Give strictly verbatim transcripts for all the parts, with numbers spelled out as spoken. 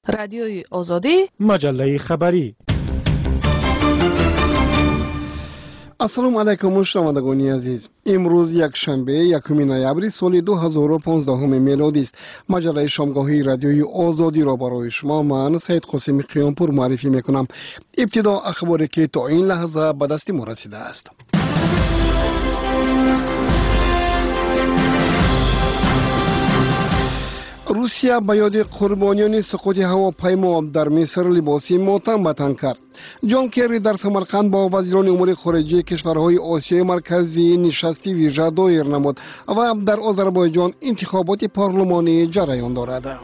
رادیوی آزادی، مجله خبری. السلام علیکم شنوندگان عزیز. امروز یک شنبه یکم نوامبر سال دو هزار و پانزده میلادی است. مجله شامگاهی رادیوی آزادی را برای شما من سید قاسم قیامپور معرفی میکنم. ابتدا اخباری که تا این لحظه به دست ما رسیده است. روسیه به یاد قربانیان سقوط هواپیما در مصر لباسی ماتم وطن کرد. جان کری در سمرقند با وزیران امور خارجه کشورهای آسیای مرکزی نشستی ویژه دایر نمود و در آذربایجان انتخابات پارلمانی جریان دارد.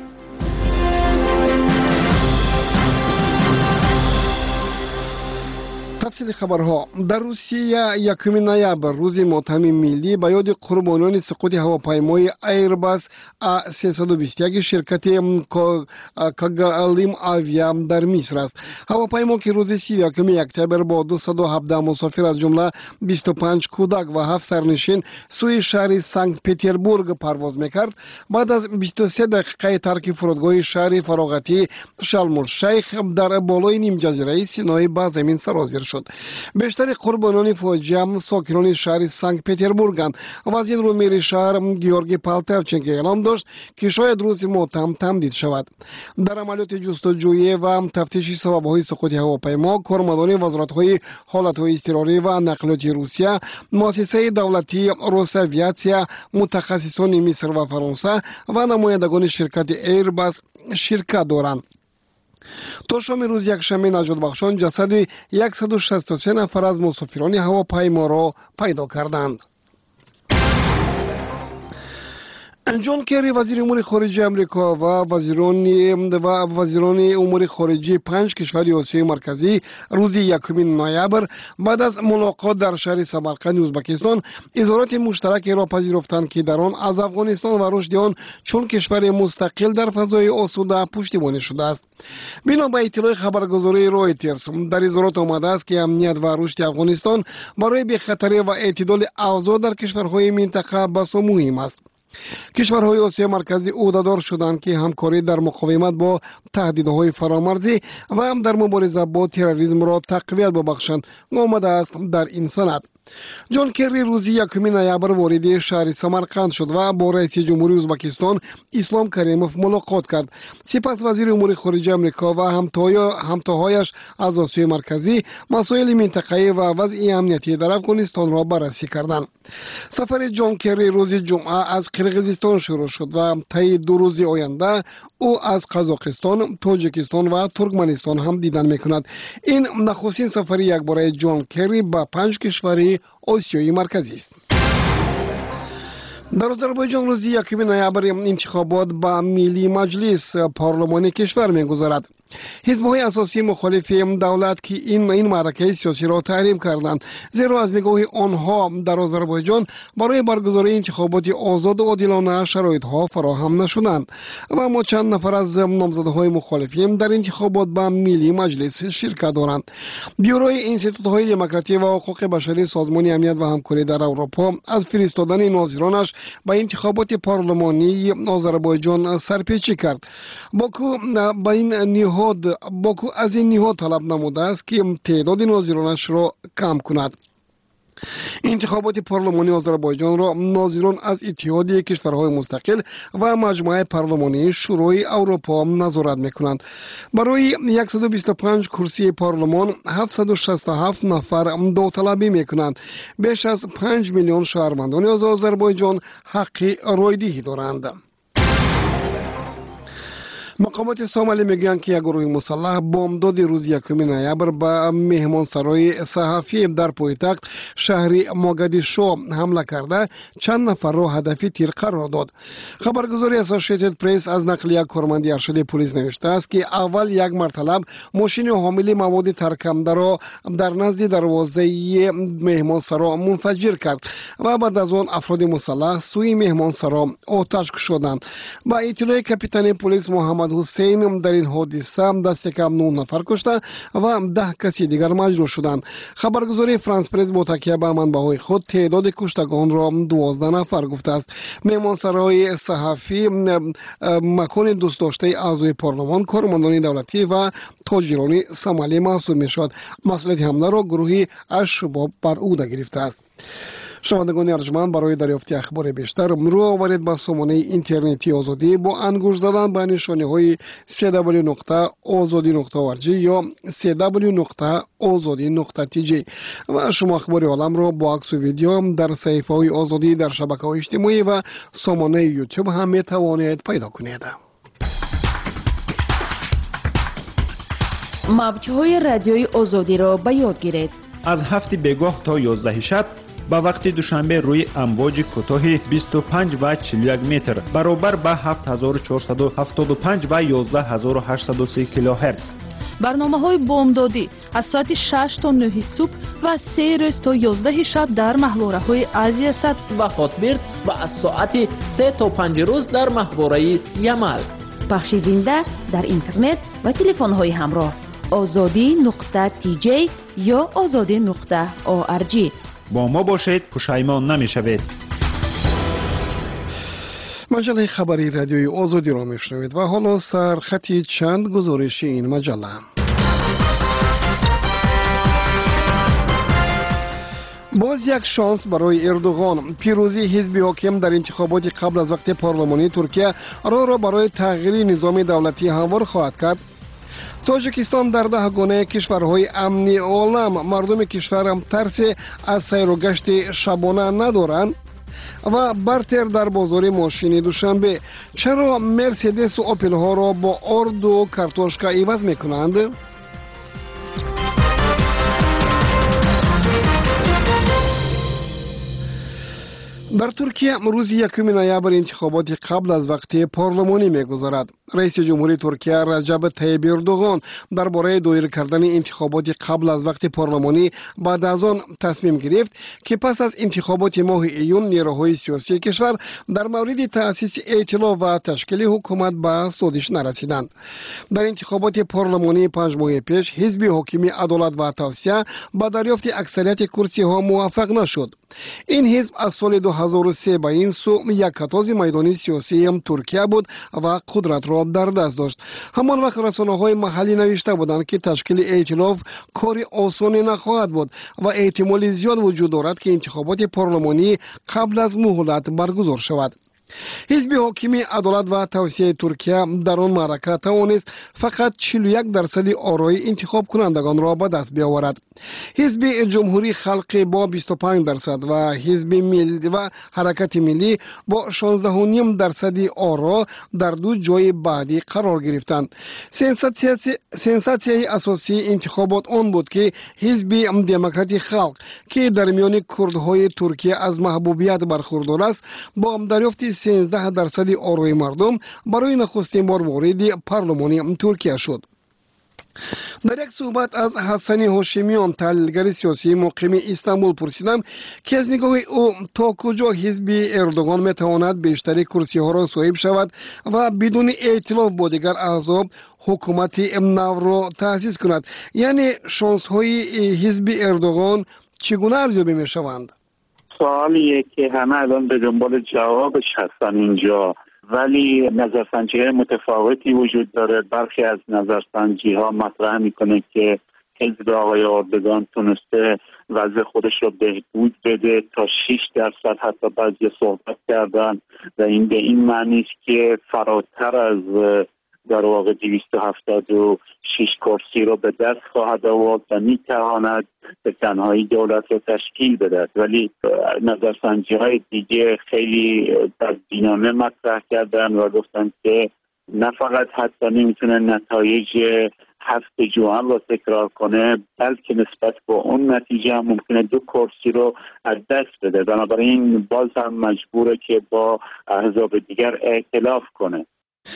تفصیل خبرها. در روسیه یکم نوامبر روز ماتم ملی به یاد قربانیان سقوط هواپیمای ایرباس ا سیصد و بیست و یک شرکت کاگالیم آویا در مصر است. هواپیما که روز سی و یکم اکتبر با دویست و هفده مسافر از جمله بیست و پنج کودک و هفت سرنشین سوی شهر سنت پترزبورگ پرواز میکرد، بعد از بیست و سه دقیقه ترک فرودگاه شهر فراغتی شرم الشیخ در بالای نیم جزیره سینای به زمین سرازیر شد. بیشتر قربانان فاجعه ساکنان شهر سنت پترزبورگند و از این رو میر شهر گیورگی پالتوچنکو اعلام داشت که شاید روز ماتم تمدید شود. در عملیات جستجویی و تفتیش سبب‌های سقوط هواپیما، کارمندان وزارت‌های حالت‌های اضطراری و نقلیات روسیه، مؤسسه دولتی روساویاتسیا، متخصصان مصر و فرانسه و نمایندگان شرکت ایرباس شرکت دارند. تا شام روز یکشنبه نجات بخشان جسد صد و شصت و سه نفر از مسافران هواپیما را پیدا کردند. جان کری وزیر امور خارجه امریکا و وزیران و وزیران امور خارجه پنج کشور آسیای مرکزی روز یکم نوامبر بعد از ملاقات در شهر سمرقند ازبکستان اظهارات مشترک را پذیرفتند که در آن از افغانستان و رشد آن چون کشور مستقل در فضای آسوده پشتیبانی شده است. بنا به اطلاع خبرگزاری رویترز در اظهارات آمده است که امنیت و رشد افغانستان برای بی‌خطری و اعتدال اوضاع در کشورهای منطقه بسیار مهم است. کشورهای آسیا مرکزی عهده‌دار شدند که همکاری در مقاومت با تهدیدهای فرامرزی و هم در مبارزه با تروریسم را تقویت ببخشند آمده است در این سند. جان کری روز یکم نوامبر وارد شهر سمرقند شد و با رئیس جمهوری ازبکستان اسلام کریموف ملاقات کرد. سپس وزیر امور خارجه امریکا و همتاهایش از آسیای مرکزی مسائل منطقه‌ای و وضع امنیتی در افغانستان را بررسی کردند. سفر جان کری روز جمعه از قرقیزستان شروع شد و طی دو روز آینده او از قزاقستان، تاجیکستان و ترکمنستان هم دیدن میکند. این نخستین سفر یکباره جان کری به پنج کشور آسیای مرکزی است. در آذربایجان روز یکم نوامبر انتخابات به ملی مجلس پارلمانی کشور میگذرد. حزب‌های اساسی مخالف دولت که این این معرکه سیاسی را تحریم کردند، زیرا از نگاه آنها در آذربایجان برای برگزاری انتخابات آزاد و عادلانه شرایط‌ها فراهم نشدند و اما چند نفر از نامزدهای مخالفین در انتخابات به ملی مجلس شرکت دارند. بیوروی انستیتوت‌های دموکراسی و حقوق بشری سازمان امنیت و همکاری در اروپا از فرستادن ناظرانش به انتخابات پارلمانی آذربایجان سرپیچی کرد. باکو با این نهاد باکو از این نهاد طلب نموده است که تعداد ناظرانش را کم کند. انتخابات پارلمانی آذربایجان را ناظران از اتحادیه کشورهای مستقل و مجموعه پارلمانی شورای اروپا نظارت میکنند. برای صد و بیست و پنج کرسی پارلمان هفتصد و شصت و هفت نفر داوطلبی میکنند. بیش از پنج میلیون شهروندان از آذربایجان حق رایدهی دارند. مقامات سومالی میگویند که یک گروه مسلح بامداد روز یکم نوامبر به مهمانسرای صحفی در پایتخت شهر موگادیشو حمله کرده چند نفر را هدف تیر قرار داد. خبرگزاری اسوسییتد پرس از نقلیه کارمند ارشد پلیس نوشته است که اول یک مرتلب ماشین حامل مواد ترکنده را در نزد دروازه مهمانسرا منفجر کرد و بعد از آن افراد مسلح سوی مهمانسرا آتش کشیدند. با اطلاع کاپیتان پلیس محمد محمد حسین در این حادثه دست کم نه نفر کشته و ده کسی دیگر مجروح شدند. خبرگزاری فرانس پرس با تکیه به منبع‌های خود تعداد کشتگان را دوازده نفر گفته است. مهمانسرای صحفی مکان دوست داشته اعضای پارلمان، کارمندان دولتی و تاجران صومالی محسوب می‌شود. مسئولیت حمله را گروهی الشباب بر عهده گرفته است. شنوندگان ارجمند، برای دریافت اخبار بیشتر رو آورید به سامانه اینترنتی آزادی با انگشت زدن به نشانه‌های دبلیو دبلیو دبلیو نقطه آزادی نقطه او ار جی یا دبلیو دبلیو دبلیو نقطه آزادی نقطه تی جی و شما اخبار عالم را با عکس و ویدیو در صفحه‌های آزادی در شبکه‌های اجتماعی و سامانه یوتیوب هم می‌توانید پیدا کنید. موج‌های رادیوی آزادی را به یاد گیرید. از هفت بگاه تا یازده شب با وقت دوشنبه روی امواج کوتاه بیست و پنج و چهل و یک متر برابر با هفت هزار و چهارصد و هفتاد و پنج و یازده هزار و هشتصد و سه کیلوهرتز. برنامه‌های بامدادی از ساعت شش تا نه صبح و سه روز تا یازده شب در محوره‌های آسیا صد و خاطبرد و از ساعت سه تا پنج روز در محوره یمل. پخش زنده در اینترنت و تلفن‌های همراه آزادی نقطه تی جی یا آزادی نقطه او ار جی. با ما باشید، پشیمان نمی‌شوید. مجله خبری رادیوی آزادی را میشنوید و حالا سرخطی چند گزارش این مجله. باز یک شانس برای اردوغان. پیروزی حزب حاکم در انتخابات قبل از وقت پارلمانی ترکیه را را برای تغییر نظام دولتی هموار خواهد کرد. تاجیکستان در ده گانه کشورهای امنی عالم، مردم کشور ترس از سیر و گشت شبانه ندارند. و برتر در بازار ماشین دوشنبه، چرا مرسدس و اپل ها را با آرد و کارتوشکا عوض میکنند؟ در ترکیه روز یکم نوامبر انتخابات قبل از وقت پارلمانی می‌گذرد. رئیس جمهوری ترکیه رجب طیب اردوغان درباره دایر کردن انتخابات قبل از وقت پارلمانی بعد از آن تصمیم گرفت که پس از انتخابات ماه ایون نیروهای سیاسی کشور در مورد تأسیس ائتلاف و تشکیل حکومت به سازش نرسیدند. در انتخابات پارلمانی پنج ماه پیش حزب حاکم عدالت و توسعه با دریافت اکثریت کرسی ها موفق نشد. این حزب از سال دو هزار و سه به این سو یک کتاز میدانی سیاسی هم ترکیه بود و قدرت را در دست داشت. همان وقت رسانه‌های محلی نوشته بودند که تشکیل ائتلاف کاری آسانی نخواهد بود و احتمال زیاد وجود دارد که انتخابات پارلمانی قبل از مهلت برگزار شود. حزب حاکم عدالت و توسعه ترکیه در آن معرکه توانست فقط چهل و یک درصد آرای انتخاب کنندگان را به دست بیاورد. حزب جمهوری خلق با بیست و پنج درصد و حزب ملی و حرکت ملی با شانزده و نیم درصد آرا در دو جای بعدی قرار گرفتند. سنساسیای اساسی انتخابات آن بود که حزب دموکرات خلق که در میان کردهای ترکیه از محبوبیت برخوردار است با دریافت سیزده درصد آرای مردم برای نخستین بار وارد پارلمان ترکیه شد. در یک صحبت از حسن هاشمیان، تحلیلگر سیاسی مقیم استانبول، پرسیدم که از نگاه او تا کجا حزب اردوغان میتواند بیشتر کرسی ها را صاحب شود و بدون ائتلاف با دیگر احزاب حکومت نو را تأسیس کند. یعنی شانس های حزب اردوغان چگونه ارزیابی می شوند؟ سوالیه که همه الان به دنبال جوابش هستن اینجا، ولی نظرسنجی متفاوتی وجود داره. برخی از نظرسنجی ها مطرح میکنه که حزب آقای اردوغان تونسته وضع خودش رو بهبود بده تا شش درصد، حتی بعضی صحبت کردن و این به این معنی است که فراتر از در واقع دویست و هفتاد و شش کرسی رو به دست خواهد آورد و میتواند به تنهایی دولت رو تشکیل بدهد. ولی نظرسنجی های دیگه خیلی بدبینانه مطرح کردن و گفتن که نه فقط حتی نمیتونه نتایج هفت جوان رو تکرار کنه، بلکه نسبت به اون نتیجه هم ممکنه دو کرسی رو از دست بده. بنابراین باز هم مجبوره که با احزاب دیگر ائتلاف کنه.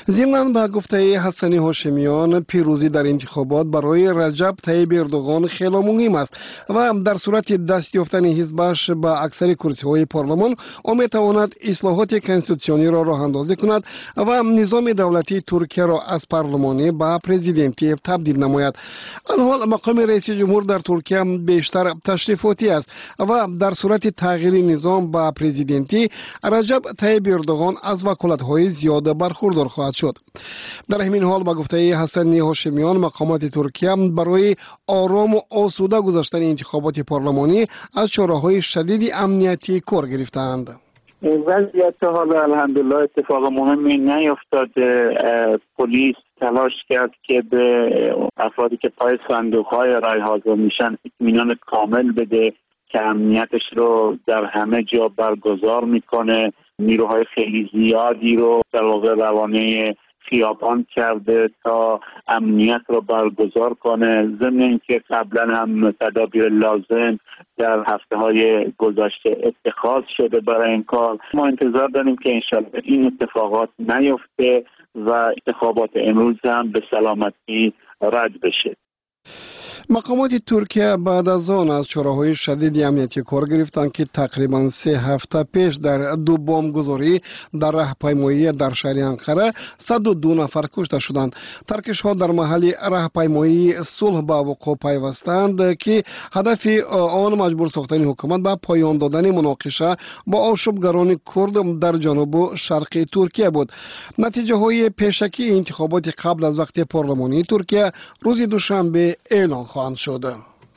ضمناً به گفته حسن هاشمیان پیروزی در انتخابات برای رجب طیب اردوغان خیلی مهم است و در صورت دست یافتن حزبش به اکثر کرسی‌های پارلمان او میتواند اصلاحات کنستیتوسیونی را راه اندازی کند و نظام دولتی ترکیه را از پارلمانی به پرزیدنتی تبدیل نماید. الحال مقام رئیس جمهور در ترکیه بیشتر تشریفاتی است و در صورت تغییر نظام به پرزیدنتی رجب طیب اردوغان از وکالت‌های زیاد برخوردار خواهد شد. در همین حال با گفته حسن هاشمیان مقامات ترکیه برای آرام و آسوده گذاشتن انتخابات پارلمانی از چاره‌های شدید امنیتی کار گرفتند. وضعیت حالا الحمدلله اتفاق مهمی نیفتاده. پلیس تلاش کرد که به افرادی که پای صندوق‌های رای حاضر میشن اطمینان کامل بده که امنیتش رو در همه جا برگزار میکنه. نیروهای خیلی زیادی رو در واقع روانه خیابان کرده تا امنیت رو برگزار کنه. ضمن اینکه قبلا هم تدابیر لازم در هفته های گذشته اتخاذ شده برای این کار. ما انتظار داریم که انشالله این اتفاقات نیفته و انتخابات امروز هم به سلامتی رد بشه. مقامات ترکیه بعد از آن از چاره‌های شدید امنیتی کار گرفتند که تقریبا سه هفته پیش در دو بمبگذاری در راهپیمایی در شهر انقره صد و دو نفر کشته شدند. ترکش‌ها در محل راهپیمایی صلح به وقوع پیوستند که هدف آن مجبور ساختن حکومت به پایان دادن مناقشه با آشوبگران کرد در جنوب و شرق ترکیه بود. نتیجه های پیشکی انتخابات قبل از وقت پارلمانی ترکیه روز دوشنبه اعلام خواهند شد.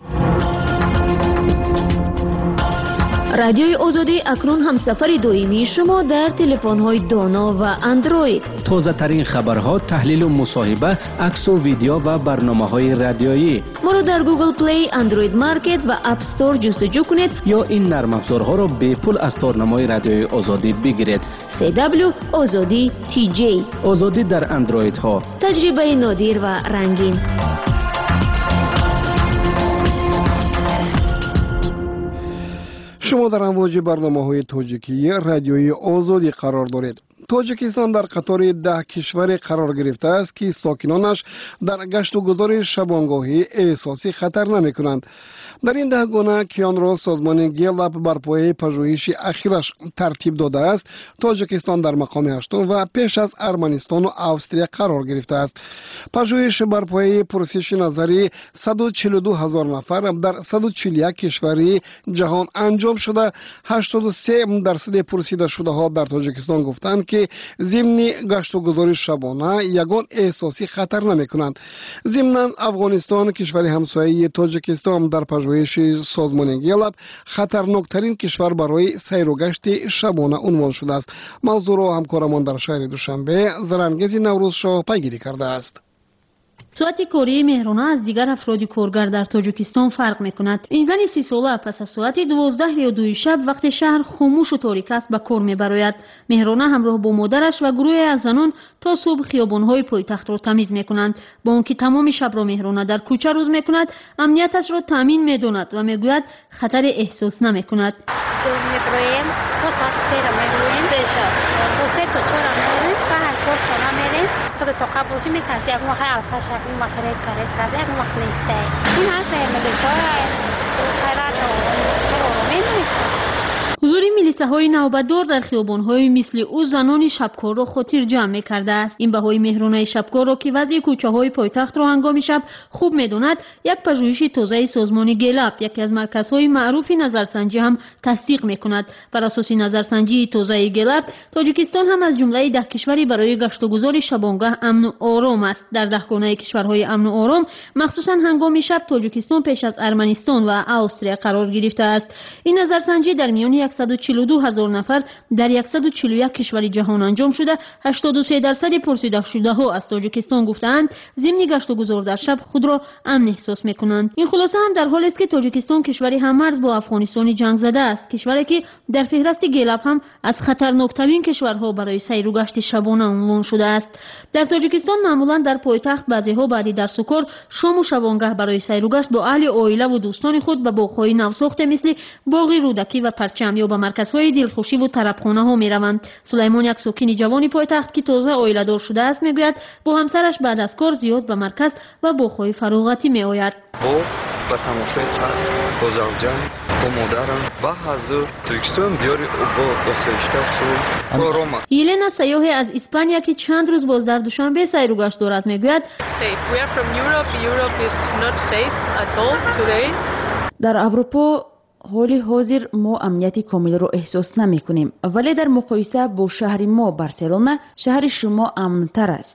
رادیوی آزادی اکنون همسفر دائمی شما در تلفن‌های دانا و اندروید. تازه ترین خبرها، تحلیل و مصاحبه، عکس و ویدیو و برنامه‌های رادیویی. ما را در گوگل پلی، اندروید مارکت و اپ استور جستجو کنید یا این نرم افزارها را به پول از تارنمای رادیوی آزادی بگیرید. سی دبلیو آزادی تی جی. آزادی در اندروید ها. تجربه نادر و رنگین. شما در امواج برنامه‌های تاجیکی رادیوی آزادی قرار دارید. تاجیکستان در قطار ده کشور قرار گرفته است که ساکنانش در گشت و گذار شبانگاهی احساسی خطر نمی کنند. در این ده گانه که آن را سازمان گیلاب بر پایه پژوهش اخیرش ترتیب داده است، تاجیکستان در مقام هشتم و پیش از ارمنستان و استرالیا قرار گرفته است. پژوهش بر پایه پرسش نظری صد و چهل و دو هزار نفر در صد و چهل و یک کشوری جهان انجام شده. هشتاد و سه درصد پرسیده شده ها در تاجیکستان گفتند که ضمن گشت و گذار شبانه یگان احساسی خطر نمی کنند. ضمناً افغانستان کشور همسایه تاجیکستان در پژوهش سازمان گیلاب خطرناکترین کشور برای سیر و گشت شبانه عنوان شده است. موضوع را همکارمان در شهر دوشنبه زرنگیز نوروز شاه پیگیری کرده است. ساعت کاری مهرانه از دیگر افراد کارگر در تاجیکستان فرق می‌کند. این زن سی ساله پس از ساعت دوازده یا دو شب وقت شهر خاموش و تاریک است به کار می‌براید. مهرانه همراه با مادرش و گروهی از زنان تا صبح خیابان‌های پایتخت را تمیز می‌کنند. با آنکه تمام شب را مهرانه در کوچه روز می‌کند، امنیتش را تامین می‌داند و می‌گوید خطر احساس نمی‌کند. خود تو قبلش می‌ترسی اگه وقت الکاش اگه وقت رد کرد کرد اگه وقت نیسته این هست ملیسای خیرات رو می‌نویسه. حضور میلیسه‌های نوبتدار در خیابان‌های مثل او زنان شبکار را خاطر جمع می‌کرده است. این بهای مهرانه شبکار را که وضع کوچه‌های پایتخت را هنگام شب خوب می‌داند، یک پژوهش تازه سازمان گیلاب، یکی از مرکزهای معروف نظرسنجی هم تصدیق می‌کند. بر اساس نظرسنجی تازه گیلاب، تاجیکستان هم از جمله ده کشوری برای گشت و گذار شبانگاه امن و آرام است. در ده گانه کشورهای امن و آرام، مخصوصاً هنگام شب، تاجیکستان پیش از ارمنستان و استرالیا قرار گرفته است. این نظرسنجی در میان صد و چهل و دو هزار نفر در صد و چهل و یک کشور جهان انجام شده. هشتاد و سه درصد پرسیده شده ها از تاجیکستان گفتند ضمن گشت و گذار در شب خود را امن احساس میکنند. این خلاصه هم در حالی است که تاجیکستان کشوری هممرز با افغانستان جنگ زده است، کشوری که در فهرست گیلاب هم از خطرناکترین کشورها برای سیر و گشت شبانه عنوان شده است. در تاجیکستان معمولا در پایتخت بعضی ها بعد درس و کار شام و شبانگاه برای سیر و گشت با اهل و عائله و دوستان خود به باغ‌های نوساخته مثل باغ رودکی و پرچم یا به مرکزهای دلخوشی و طربخانه ها می روند. سلیمان، یک ساکن جوانی پایتخت که تازه عائله دار شده است، میگوید با همسرش بعد از کار زیاد به مرکز و باغ‌های فراغتی می آید. با تماشای سخت با زوجم با مادرم و حضور ترکستان دیاری با آسایشته سول با روما. یلنا، سیاح از اسپانیا که چند روز باز در دوشنبه سیر و گشت دارد، میگوید در اروپا حالی حاضر ما امنیت کامل رو احساس نمی کنیم، ولی در مقایسه با شهر ما بارسلونا، شهر شما امن‌تر است.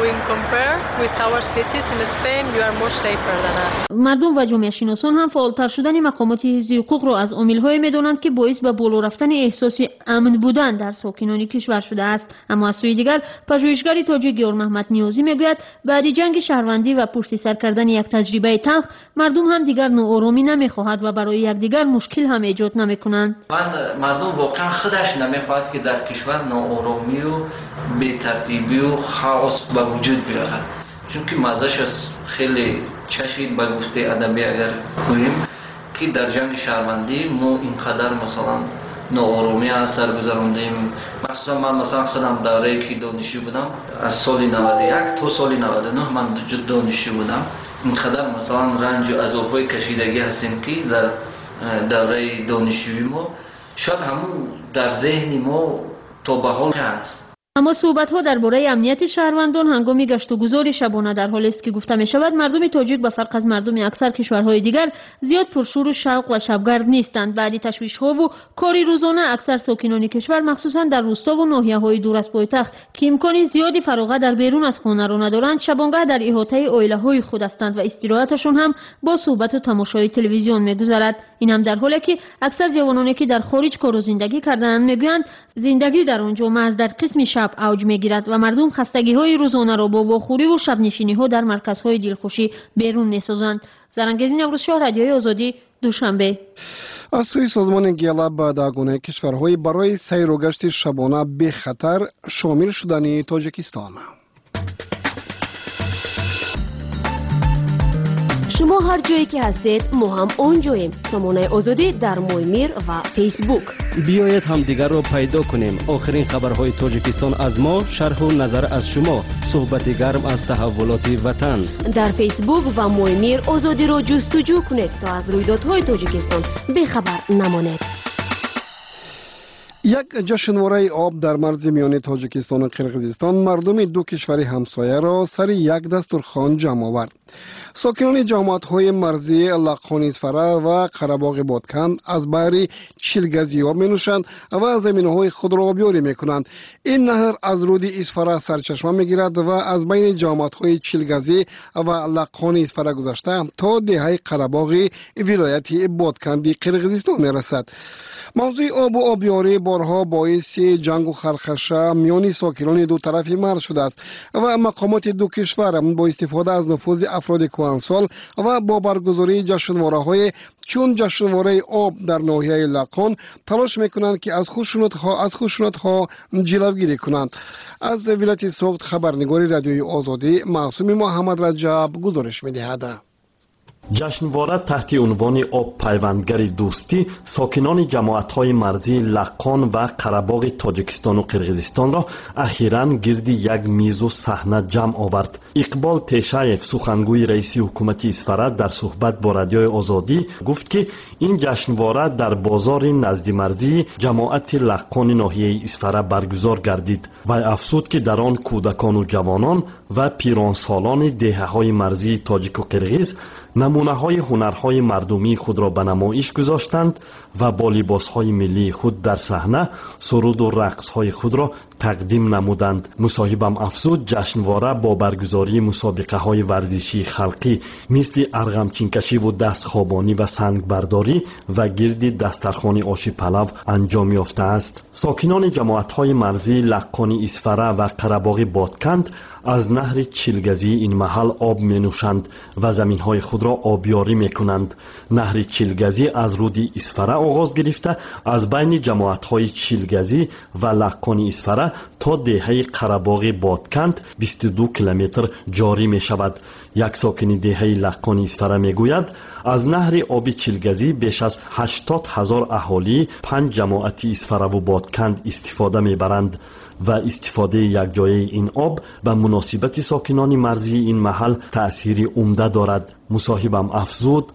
مردم و جامعه شناسان هم فعالتر شدن مقامات حفظ حقوق را از عامل‌هایی می‌دانند که باعث به بالا رفتن احساس امن بودن در ساکنان کشور شده است. اما از سوی دیگر پژوهشگر تاجیک گیور محمد نیازی میگوید بعد جنگ شهروندی و پشت سر کردن یک تجربه تلخ، مردم هم دیگر ناآرامی نمی‌خواهد و برای یکدیگر مشکل هم ایجاد نمی‌کنند. مردم واقعا خودش نمی‌خواهد که در کشور ناآرامی و بی‌ترتیبی و خاص به وجود بیاید، چون که مزهش خیلی چشید به گفته ادبی اگر گوییم که در جنگ شهروندی ما اینقدر مثلا ناآرامی از سر گذراندیم. مخصوصا من مثلا خودم دوره‌ای که دانشجو بودم از سال نود و یک تا سال نود و نه من دانشجو بودم، اینقدر مثلا رنج و عذاب‌های کشیدگی هستیم که در دوره دانشجویی ما شاید همون در ذهن ما تا به حال هست. اما صحبت‌ها درباره امنیت شهروندان هنگام گشت و گذار شبانه در حالی است که گفته می‌شود مردم تاجیک به فرق از مردم اکثر کشورهای دیگر زیاد پرشور و شوق و شبگرد نیستند. بعد تشویش‌ها و کاری روزانه اکثر ساکنان کشور مخصوصا در روستا و ناحیه‌های دور از پایتخت که امکان زیادی فراغت در بیرون از خانه را ندارند، شبانگاه در احاطه عائله‌های خود هستند و استراحتشان هم با صحبت و تماشای تلویزیون می‌گذرد. این هم در حالی که اکثر جوانانی که در خارج کار و زندگی کرده‌اند می‌گویند زندگی در آنجا محض در قسم شب اوج می‌گیرد و مردم خستگی‌های روزانه را با واخوری و شب نشینی‌ها در مرکزهای دلخوشی بیرون می‌سازند. زرنگزی نوروز شاه، رادیوی آزادی، دوشنبه. از سوی سازمان گیلا به داگونه کشورهای برای سیر و گشت شبانه به خطر شامل شدن تاجیکستان. شما هر جایی که هستید ما هم اونجاییم. سامانه آزادی در مویمیر و فیسبوک. بیایید همدیگر را پیدا کنیم. آخرین خبرهای تاجیکستان از ما، شرح و نظر از شما، صحبت گرم از تحولات وطن. در فیسبوک و مویمیر آزادی را جستجو کنید تا از رویدادهای تاجیکستان بخبر نمانید. یک جشنواره آب در مرز میان تاجیکستان و قرقیزستان مردم دو کشور همسایه را سر یک دسترخوان جمع آورد. ساکنان جامعه‌های مرزی لاق‌خان-اسفره و قره‌باغ بادکند از بحر چیلگزی آب می‌نوشند و زمینه‌های خود را آبیاری می‌کنند. این نهر از رود اسفره سرچشمه می‌گیرد و از بین جامعه‌های چیلگزی و لاق‌خان-اسفره گذشته تا دهه قره‌باغ ولایت بادکند قرقیزستان می‌رسد. موضوع آب و آبیاری بارها باعث جنگ و خرخشه میان ساکنان دو طرفی مرز شده است و مقامات دو کشور با استفاده از نفوذ افراد کهنسال و با برگزاری جشنواره‌های چون جشنواره آب در ناحیه لاقان تلاش میکنند که از خشونت‌ها از خشونت‌ها جلوگیری کنند. از ولایت سوخت خبرنگار رادیوی آزادی معصوم محمد رجب گزارش می‌دهد. جشنواره تحت عنوان آب پیوندگری دوستی ساکنان جماعت‌های مرزی لاقان و قره‌باغ تاجیکستان و قرقیزستان را اخیراً گرد یک میز و صحنه جمع آورد. اقبال تیشایف، سخنگوی رئیس حکومت اسفره، در صحبت با رادیوی آزادی گفت که این جشنواره در بازار نزد مرزی جماعت لاقان ناحیه اسفره برگزار گردید و افزود که در آن کودکان و جوانان و پیرانسالان دهه‌های مرزی تاجیک و قرقیز نمونه‌های هنرهای مردمی خود را به نمایش گذاشتند و با لباسهای ملی خود در صحنه سرود و رقصهای خود را تقدیم نمودند. مصاحبم افزود جشنواره با برگزاری مسابقه‌های ورزشی خلقی مثل ارغمچینکشی و دستخوابانی و سنگبرداری و گرد دسترخوان آش پلو انجام یافته است. ساکنان جماعت‌های مرزی لاقان اسفره و قره‌باغ بادکند از نهر چیلگزی این محل آب می نوشند و زمین های خود را آبیاری می کنند. نهر چیلگزی از رود اسفره آغاز گرفته از بین جماعت های چیلگزی و لاقان اسفره گردیده تا دهه قره‌باغ بادکند بیست و دو کیلومتر جاری می شود. یک ساکن دهه لقان اسفره می گوید از نهر آب چیلگزی بیش از هشتاد هزار اهالی پنج جماعت اسفره و بادکند استفاده می برند و استفاده یک جایی این آب به مناسبت ساکنان مرزی این محل تأثیری عمده دارد. مصاحبم افزود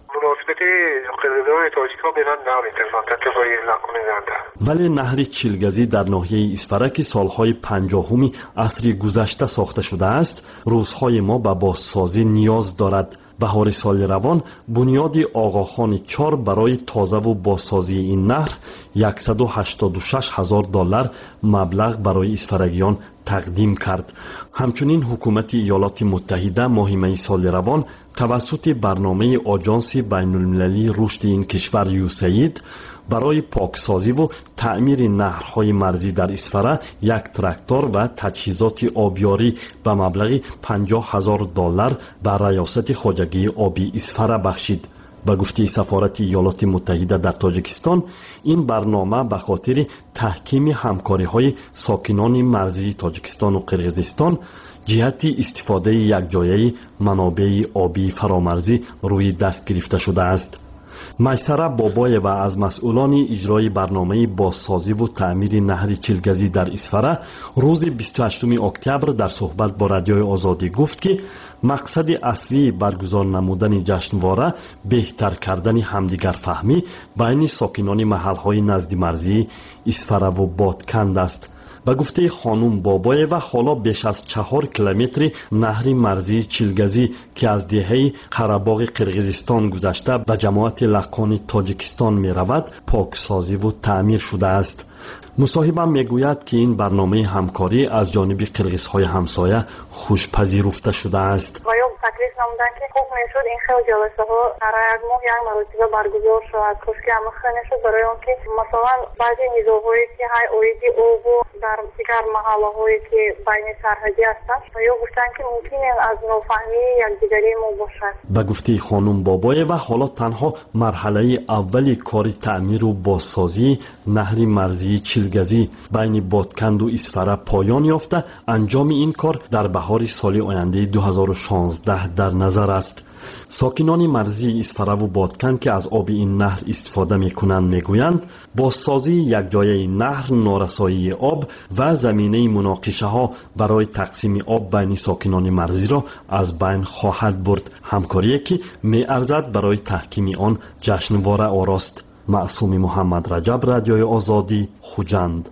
ولی نهر چیلگزی در ناحیه اسفره که سالهای پنجاهمی عصر گذشته ساخته شده است، روزهای ما به بازسازی نیاز دارد. بهار سال روان بنیاد آقاخان چار برای تازه و بازسازی این نهر صد و هشتاد و شش هزار دلار مبلغ برای اسفرگیان تقدیم کرد. همچنین حکومت ایالات متحده ماه می سال روان توسط برنامه آژانس بین المللی رشد این کشور یوسید برای پاکسازی و تعمیر نهرهای مرزی در اسفره یک تراکتور و تجهیزات آبیاری به مبلغ پنجاه هزار دلار به ریاست خواجگی آبی اسفره بخشید. به گفته سفارت ایالات متحده در تاجیکستان، این برنامه به خاطر تحکیم همکاری‌های ساکنان مرزی تاجیکستان و قرقیزستان جهت استفاده یکجایی منابع آبی فرامرزی روی دست گرفته شده است. میسره بابایو از مسئولان اجرای برنامه بازسازی و تعمیر نهر چیلگزی در اسفره روز بیست و هشتم اکتبر در صحبت با رادیوی آزادی گفت که مقصد اصلی برگزار نمودن جشنواره بهتر کردن همدیگر فهمی بین ساکنان محلهای نزد مرزی اسفره و بادکند است. به گفته خانم بابای و حالا بیش از چهار کیلومتر نهر مرزی چیلگزی که از دهه قره‌باغ قرقیزستان گذشته به جماعت لقان تاجیکستان می رود پاکسازی و تعمیر شده است. مصاحبم می گوید که این برنامه همکاری از جانب قرقیزهای همسایه خوش پذیرفته شده است. تکلیف نمودن که خوب میشد این خیلی جلسه ها در یک ماه یک مرتبه برگزار شد که هم خیلی نشد برای اون که مثلا بعضی نیروهایی که های اوریدی او در دیگر محله هایی که بین سرحدی هستند یا گفتن که ممکنه از نوفهمی یکدیگری ما باشد. به گفته خانم بابای و حالا تنها مرحله اولی کار تعمیر و بازسازی نهر مرزی چیلگزی بین بادکند و اسفره پایان یافته، انجام این کار در بهار سال آینده دو هزار و شانزده در نظر است. ساکنان مرزی اسفره و بادکند که از آب این نهر استفاده می کنند می گویند بازسازی یک جای نهر نارسایی آب و زمینه مناقشه ها برای تقسیم آب بین ساکنان مرزی را از بین خواهد برد. همکاری که می ارزد برای تحکیم آن جشنواره آراست. معصوم محمد رجب، رادیوی آزادی، خوجند.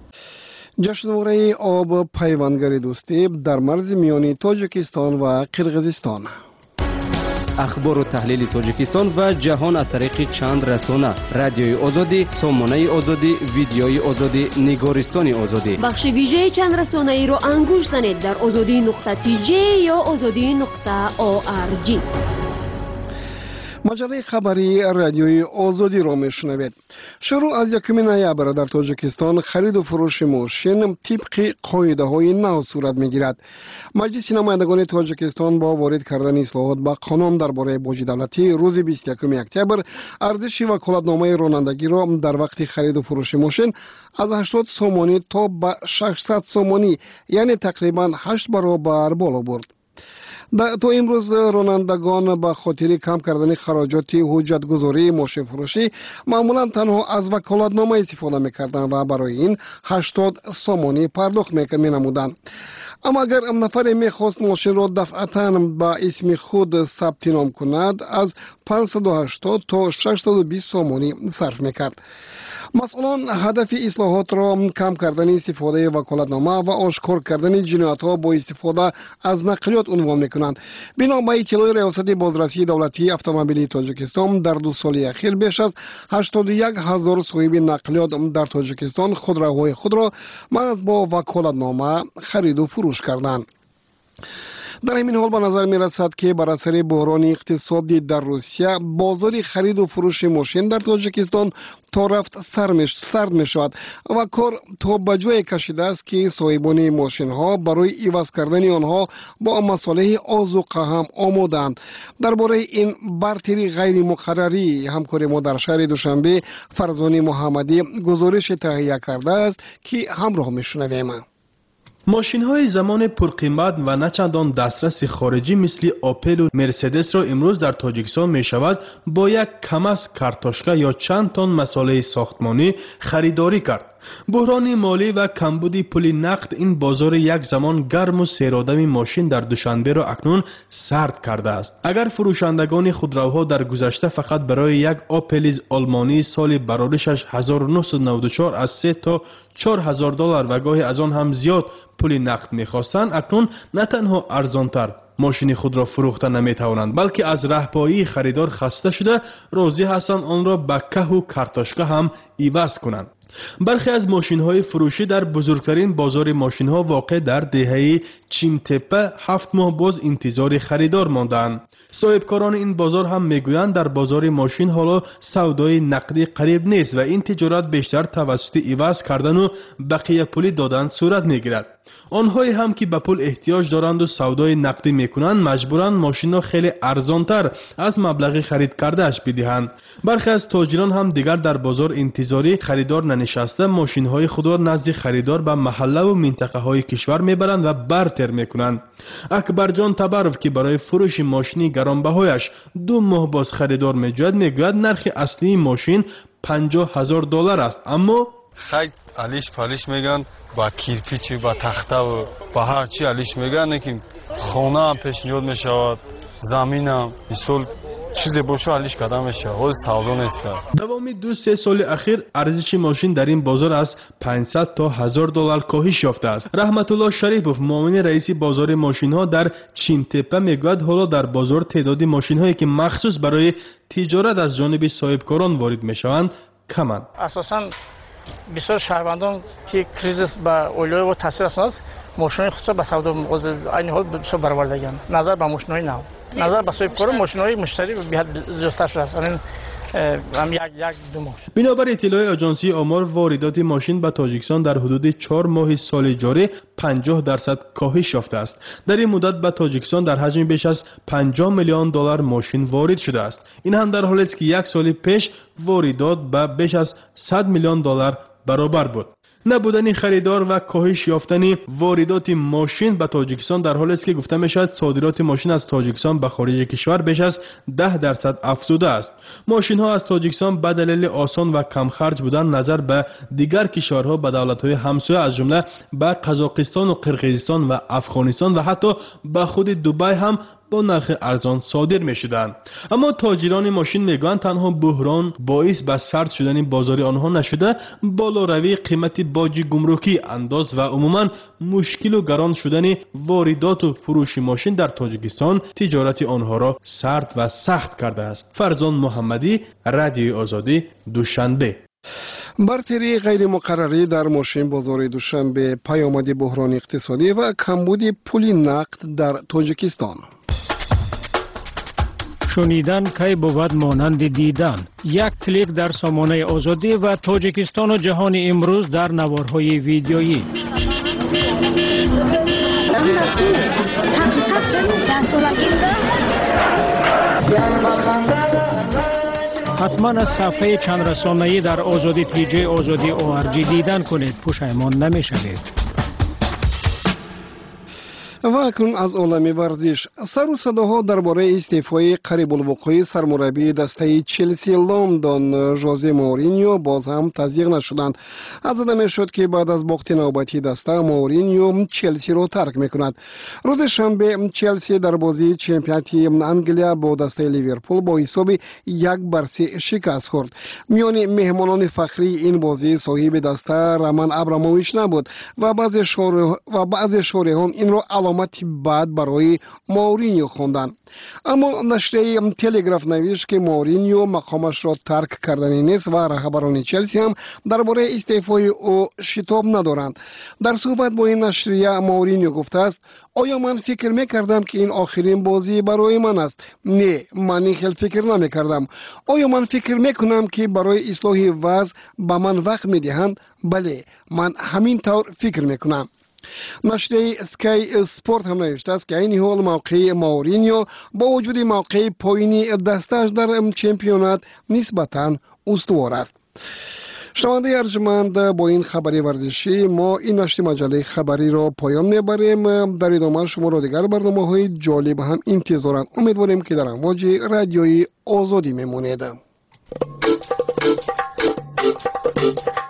جشنواره آب پیوندگری دوستی در مرز میانی تاجیکستان و قرقیزستان. اخبار و تحلیل تاجیکستان و جهان از طریق چند رسانه: رادیوی آزادی، سامانه آزادی، ویدیوی آزادی، نگارستان آزادی. بخش ویژه چند رسانه ای را انگوش زنید در آزادی نقطه تی جی یا آزادی نقطه او آر جی. مجله خبری رادیوی آزادی را میشنوید. شروع از یکم نوامبر در تاجیکستان خرید و فروش ماشین طبق قاعده های نو صورت میگیرد. مجلس نمایندگان تاجیکستان با وارد کردن اصلاحات به قانون درباره باج دولتی روز بیست و یکم اکتبر ارزش وکالتنامه رانندگی را در وقت خرید و فروش ماشین از هشتاد سومانی تا به ششصد سومانی یعنی تقریبا هشت برابر بالا برد. تا امروز رانندگان به خاطر کم کردن خراجات حجت گذاری ماشین فروشی معمولا تنها از وکالتنامه استفاده میکردند و برای این هشتاد سومانی پرداخت می‌نمودند. اما اگر نفر میخواست ماشین را دفعتاً به اسم خود ثبت نام کند از پانصد و هشتاد تا ششصد و بیست سومانی صرف میکرد. مسئولان هدف اصلاحات را کم کردن استفاده وکالتنامه و آشکار کردن جنایت‌ها با استفاده از نقلیات عنوان می‌کنند. بنا به اطلاع ریاست بازرسی دولتی اتومبیلی تاجیکستان در دو سال اخیر بیش از هشتاد و یک هزار صاحب نقلیات در تاجیکستان خودروهای خود را محض با وکالتنامه خرید و فروش کردند. در همین حال به نظر می رسد که بر اثر بحران اقتصادی در روسیه بازار خرید و فروش ماشین در تاجیکستان تا رفت سرد می شود و کار تا به جای کشیده است که صاحبان ماشین ها برای عوض کردن آنها با مصالح آذوقه هم آمادند. درباره این برتری غیر مقرری همکار ما در شهر دوشنبه فرزانه محمدی گزارش تهیه کرده است که همراه می شنویم. ماشین های زمان پرقیمت و نچندان دسترس خارجی مثل آپل و مرسدس را امروز در تاجیکستان می شود با یک کم از کارتوشکا یا چند تن مساله ساختمانی خریداری کرد. بحران مالی و کمبود پول نقد این بازار یک زمان گرم و سیرآدم ماشین در دوشنبه را اکنون سرد کرده است. اگر فروشندگان خودروها در گذشته فقط برای یک آپل آلمانی سال برآوردش هزار و نهصد و نود و چهار از سه تا چهار هزار دلار و گاهی از آن هم زیاد پول نقد می‌خواستند، اکنون نه تنها ارزانتر ماشین خود را فروخته نمی‌توانند بلکه از رهپایی خریدار خسته شده راضی هستند آن را به که و کارتوشکا هم عوض کنند. برخی از ماشین‌های فروشی در بزرگترین بازار ماشین‌ها واقع در دهه چیمتپه هفت ماه باز انتظار خریدار ماندند. صاحبکاران این بازار هم میگویند در بازار ماشین حالا سودای نقدی قریب نیست و این تجارت بیشتر توسط عوض کردن و بقیه پولی دادن صورت میگیرد. آنهایی هم که به پول احتیاج دارند و سودای نقدی میکنند مجبورند ماشین را خیلی ارزانتر از مبلغ خرید کردهش بدهند. برخی از تاجران هم دیگر در بازار انتظاری خریدار ننشسته ماشین های خود را نزد خریدار به محله و منطقه های کشور میبرند و برتر میکنند. اکبرجان تبروف که برای فروش ماشینی گرانبهایش دو ماه باز خریدار میجوید میگوید نرخ اصلی ماشین پنجاه هزار دلار است، اما خیلی علیش پالیش میگن با کیرپیچ و با تخته و با هر چی علیش میگن که خونه هم پیشنهاد میشود، زمین هم مثل چیزی باشه علیش قدم میشه، خود سودا نیست. دوامی دو سه سال اخیر ارزش ماشین در این بازار از پانصد تا هزار دلار کاهش یافته است. رحمت الله شریفوف معاون رئیس بازار ماشین ها در چیمتپه میگوید حالا در بازار تعداد ماشین هایی که مخصوص برای تجارت از جانب صاحبکاران وارد میشوند کمند. اساساً بسیار شهروندان که کریزیس با اولوی و تاثیر است ماشین خود به سودا مغازه این حال بسیار برآوردگان نظر به ماشین های نو نظر به صاحبکاران ماشین های مشتری به زیادتر شده است. همین هم یک یک دو ماه. بنابر اطلاع آژانسی آمار واردات ماشین به تاجیکستان در حدود چهار ماه سال جاری پنجاه درصد کاهش یافته است. در این مدت به تاجیکستان در حجم بیش از پنجاه میلیون دلار ماشین وارد شده است. این هم در حالی است که یک سال پیش واردات به بیش از صد میلیون دلار برابر بود. نبودن خریدار و کاهش یافتن واردات ماشین به تاجیکستان در حالی است که گفته میشد صادرات ماشین از تاجیکستان به خارج کشور بیش از ده درصد افزوده است. ماشین ها از تاجیکستان به دلیل آسان و کم خرج بودن نظر به دیگر کشورها به دولت های همسایه از جمله به قزاقستان و قرقیزستان و افغانستان و حتی به خود دبی هم با نرخ ارزان صادر می شدند. اما تاجران ماشین میگویند تنها بحران باعث به سرد شدن بازار آنها نشده، بالا روی قیمت باج گمرکی انداز و عموما مشکل و گران شدن واردات و فروش ماشین در تاجیکستان تجارت آنها را سرد و سخت کرده است. فرزان محمدی، رادیوی آزادی، دوشنبه. برتری غیر مقرری در ماشین بازار دوشنبه، پیامد بحران اقتصادی و کمبود پول نقد در تاجیکستان. شنیدن کی بود مانند دیدن. یک کلیک در سامانه آزادی و تاجیکستان و جهان امروز در نوارهای ویدیویی. حتما از صفحه چند رسانه‌ای در آزادی تی جی آزادی او آر جی دیدن کنید، پشیمان نمی‌شوید. و اکنون از عالم ورزش، سر و صداها درباره استعفای قریب الوقوع سرمربی دسته چلسی لندن ژوزه مورینیو باز هم تصدیق نشدند. از زده میشد که بعد از باخت نوبتی دسته مورینیو چلسی را ترک میکند. روز شنبه چلسی در بازی چمپیوناتی انگلیا با دسته لیورپول با حساب یک بر سه شکست خورد. میان مهمانان فخری این بازی صاحب دسته رمان ابراموویچ نبود و بعضی شور و بعضی شورهان این را علامت بعد برای مورینیو خواندند. اما نشریه تلگراف نوشت که مورینیو مقامش را ترک کردنی نیست و رهبران چلسی هم درباره استعفای او شتاب ندارند. در صحبت با این نشریه مورینیو گفته است: آیا من فکر میکردم که این آخرین بازی برای من است؟ نه، من این خیلی فکر نمیکردم. آیا من فکر میکنم که برای اصلاح وضع به من وقت میدهند؟ بله، من همین طور فکر میکنم. نشریه اسکای اسپورت هم نوشته است که این حال موقع مورینیو با وجود موقع پایینی دستش در چمپیونات نسبتاً استوار است. شنونده ارجمند، با این خبری ورزشی ما این نشر مجله خبری را پایان میبریم. در ادامه شما را دیگر برنامه های جالب هم انتظارم. امیدواریم که در امواج رادیوی آزادی میمونید.